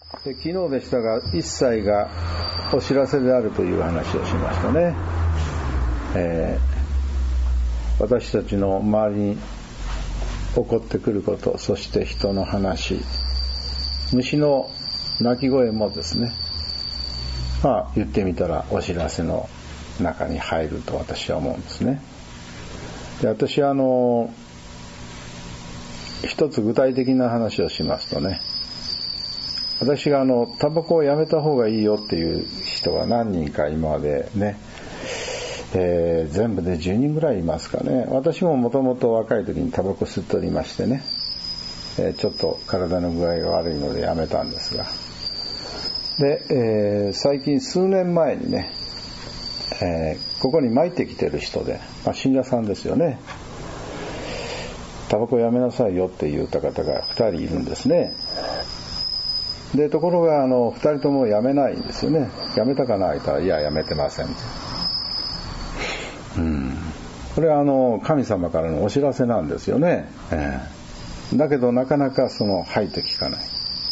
昨日でしたが、一切がお知らせであるという話をしましたね。私たちの周りに起こってくること、そして人の話、虫の鳴き声もですね、言ってみたらお知らせの中に入ると私は思うんですね。で、私は一つ具体的な話をしますとね、私がタバコをやめた方がいいよっていう人が何人か今までね、全部で10人ぐらいいますかね。私ももともと若い時にタバコ吸っておりましてね、ちょっと体の具合が悪いのでやめたんですが、で、最近数年前にね、ここに参ってきてる人で、信者さんですよね。タバコやめなさいよって言った方が2人いるんですね。で、ところが2人ともやめないんですよね。やめたかな言ったら、いや、やめてません。これは神様からのお知らせなんですよね。だけどなかなか入って聞かない。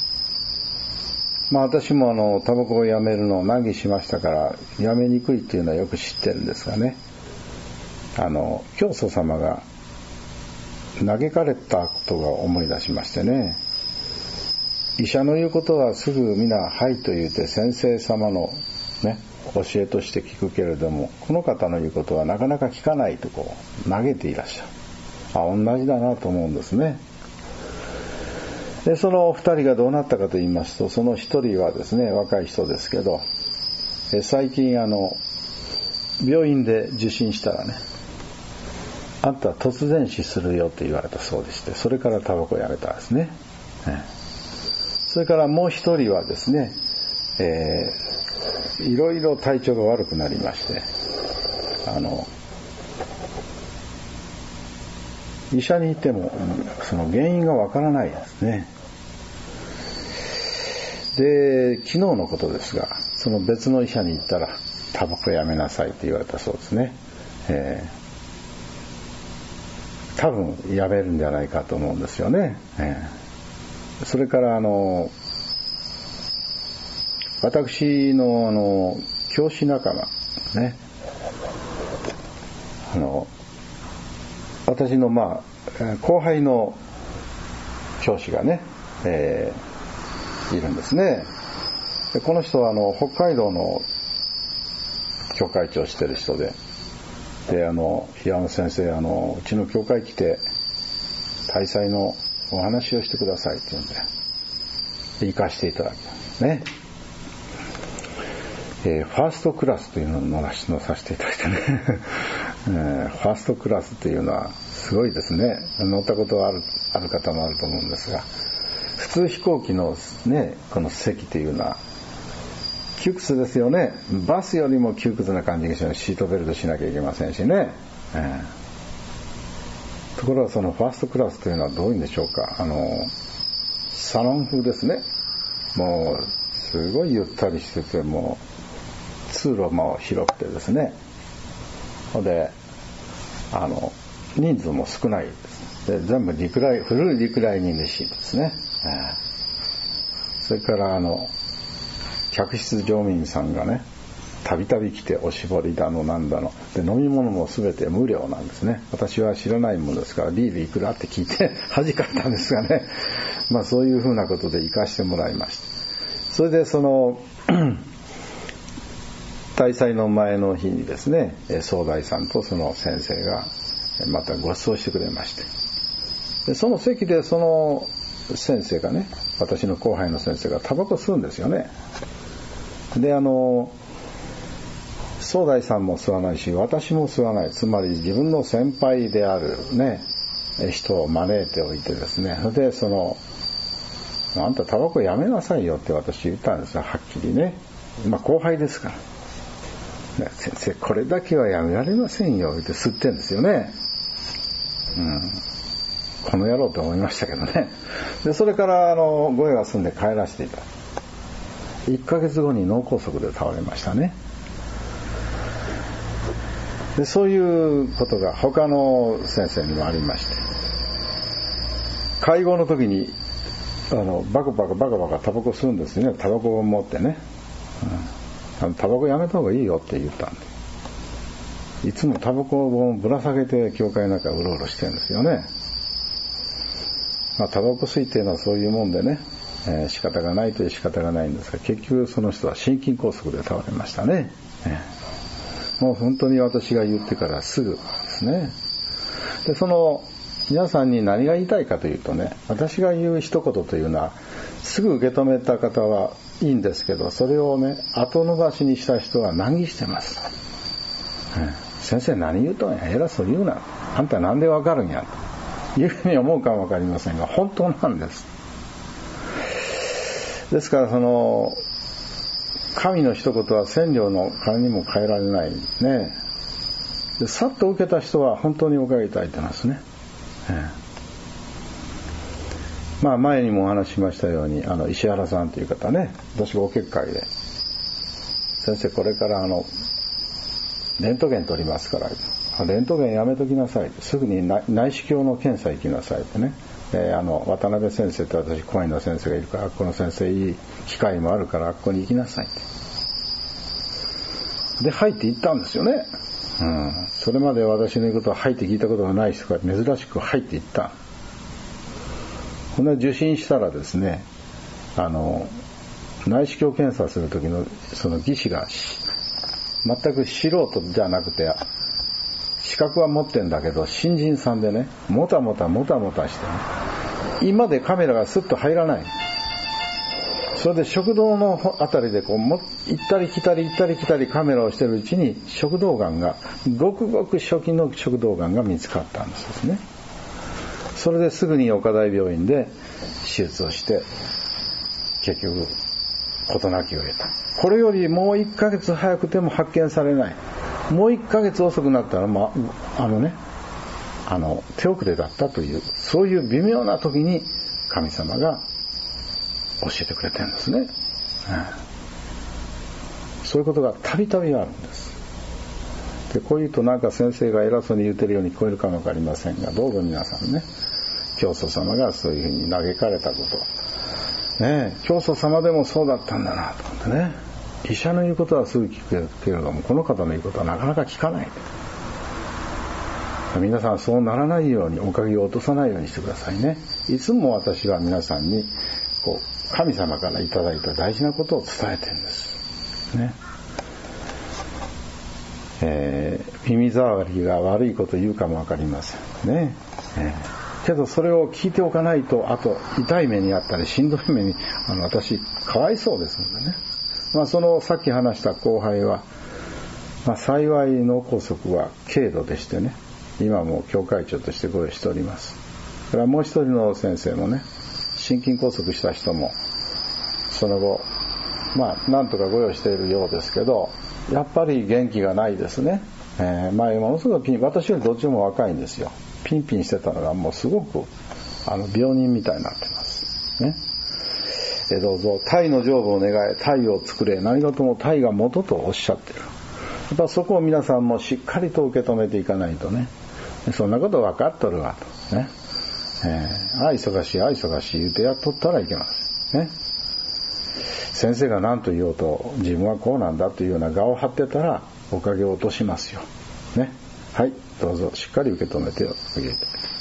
私もタバコをやめるのを難儀しましたからやめにくいっていうのはよく知ってるんですがね、教祖様が嘆かれたことが思い出しましてね、医者の言うことはすぐ皆はいと言うて先生様のね教えとして聞くけれども、この方の言うことはなかなか聞かないと嘆いていらっしゃる。同じだなと思うんですね。で、その2人がどうなったかと言いますと、その1人はですね、若い人ですけど、最近病院で受診したらね、あんたは突然死するよって言われたそうでして、それからタバコをやめたんですね。それからもう1人はですね、いろいろ体調が悪くなりまして、医者に行ってもその原因がわからないですね。で、昨日のことですが、その別の医者に行ったらタバコやめなさいって言われたそうですね。多分やめるんじゃないかと思うんですよね。それから私の教師仲間ね、私の後輩の教師がね、いるんですね。で、この人は北海道の教会長をしてる人で、平野先生うちの教会来て大祭のお話をしてくださいって言うんで行かしていただきますね。ファーストクラスというのを乗させていただいてね、ファーストクラスというのはすごいですね。乗ったことはある方もあると思うんですが、普通飛行機のね、この席というのは窮屈ですよね。バスよりも窮屈な感じがします。シートベルトしなきゃいけませんしね。ところがそのファーストクラスというのはどういうんでしょうか。サロン風ですね。もうすごいゆったりしてて、もう通路も広くてですね。で、人数も少ないです。で、全部フルリクライニングシートですね。それから客室乗務員さんがね、たびたび来ておしぼりだのなんだので、飲み物もすべて無料なんですね。私は知らないものですからビールいくらって聞いて恥かったんですがね、そういうふうなことで行かしてもらいました。それで大祭の前の日にですね、総大さんとその先生がまたご馳走してくれまして、でその席でその先生がね、私の後輩の先生がタバコ吸うんですよね。で、総大さんも吸わないし、私も吸わない。つまり自分の先輩であるね、人を招いておいてですね、で、あんたタバコやめなさいよって私言ったんですよ、はっきりね。後輩ですから。ね、先生、これだけはやめられませんよって吸ってんですよね。この野郎と思いましたけどね。で、それから声が済んで帰らせていた。1ヶ月後に脳梗塞で倒れましたね。で、そういうことが他の先生にもありまして、会合の時にバカバカタバコ吸うんですよね。タバコを持ってね、タバコやめた方がいいよって言ったんで、いつもタバコをぶら下げて教会の中うろうろしてるんですよね。タバコ吸いっていうのはそういうもんでね、仕方がないという仕方がないんですが、結局その人は心筋梗塞で倒れましたね。もう本当に私が言ってからすぐですね。で、その皆さんに何が言いたいかというとね、私が言う一言というのはすぐ受け止めた方はいいんですけど、それをね後延ばしにした人は難儀してます。先生何言うとんや、偉そう言うな、あんたなんでわかるんやというふうに思うかもわかりませんが、本当なんです。ですからその神の一言は千両の金にも変えられないね。でさっと受けた人は本当におかげいただいてますね。前にもお話ししましたように、石原さんという方ね、私がお結界で、先生これからレントゲン取りますから、レントゲンやめときなさい、すぐに内視鏡の検査行きなさいってね、渡辺先生と私講演の先生がいるから、この先生いい機会もあるからここに行きなさいってで入って行ったんですよね。それまで私の言うことは入って聞いたことがない人が珍しく入って行った。この受診したらですね、内視鏡検査する時のその技師が全く素人じゃなくて、資格は持ってんだけど新人さんでね、もたもたしてね、今でカメラがスッと入らない。それで食道のあたりでこう行ったり来たりカメラをしてるうちに食道がんが、ごくごく初期の食道がんが見つかったんですね。それですぐに岡大病院で手術をして結局事なきを得た。これよりもう1ヶ月早くても発見されない、もう1ヶ月遅くなったら手遅れだったという、そういう微妙な時に神様が教えてくれてるんですね。そういうことがたびたびあるんです。でこういうとなんか先生が偉そうに言ってるように聞こえるかもわかりませんが、どうぞ皆さんね、教祖様がそういうふうに嘆かれたことね、教祖様でもそうだったんだなと思ってね、医者の言うことはすぐ聞くけれどもこの方の言うことはなかなか聞かない。皆さんそうならないように、おかげを落とさないようにしてくださいね。いつも私は皆さんに神様からいただいた大事なことを伝えてるんですね。耳障りが悪いこと言うかもわかりませんね。けどそれを聞いておかないと、あと痛い目にあったりしんどい目に私かわいそうですのでね。そのさっき話した後輩は、幸い脳梗塞は軽度でしてね、今も教会長としてご用意しております。それからもう一人の先生もね、心筋梗塞した人もその後なんとかご用意しているようですけど、やっぱり元気がないですね。前ものすごく私よりどっちも若いんですよ。ピンピンしてたのがもうすごく病人みたいになってますね。どうぞ鯛の成分を願え、鯛を作れ、何事も鯛が元とおっしゃってる。やっぱそこを皆さんもしっかりと受け止めていかないとね、そんなこと分かっとるわとね、忙しい言うてやっとったらいけませんね。先生が何と言おうと自分はこうなんだというような我を張ってたらおかげを落としますよね。はい、どうぞしっかり受け止めておいていただきます。